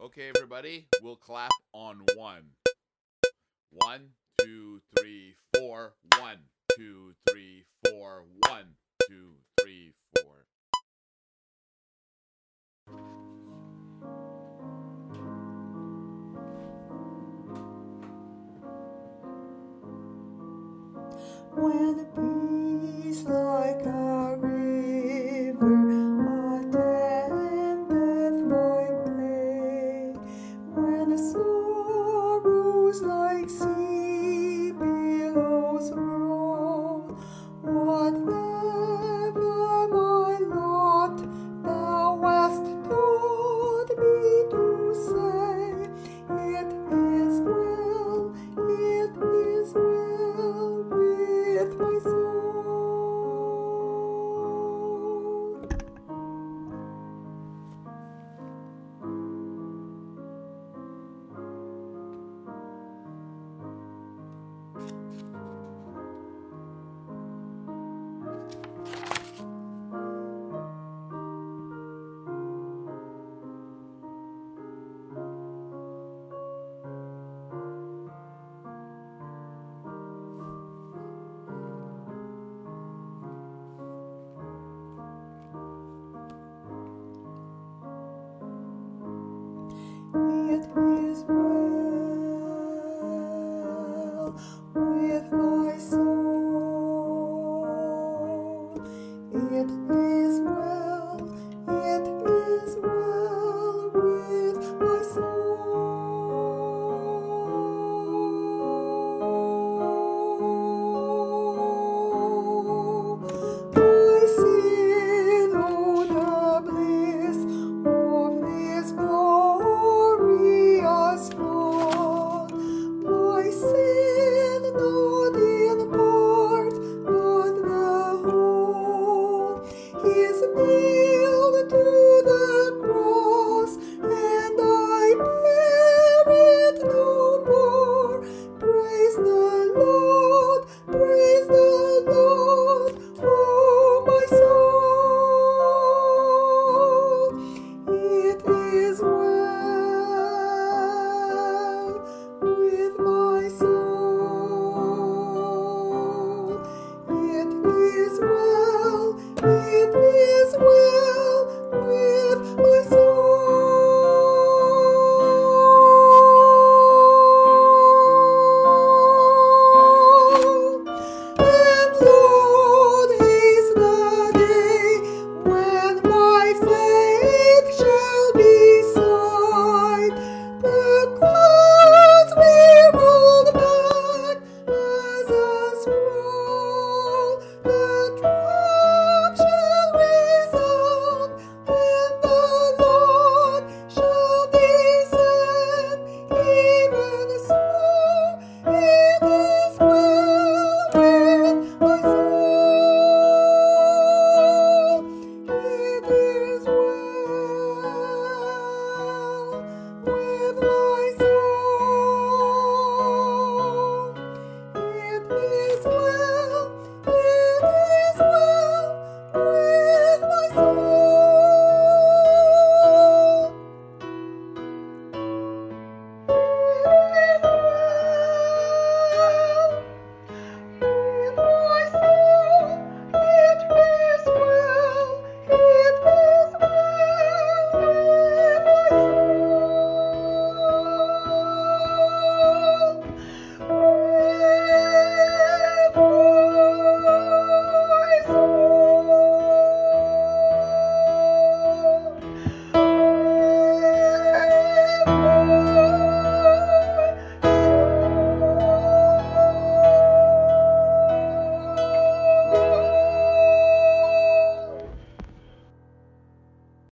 Okay, everybody, we'll clap on one. 1, 2, 3, 4. 1, 2, 3, 4. 1, 2, 3, 4. When peace like a river attendeth my play, when sorrows like sea billows roll, whatever my lot thou hast taught me to say, it is well with my soul. It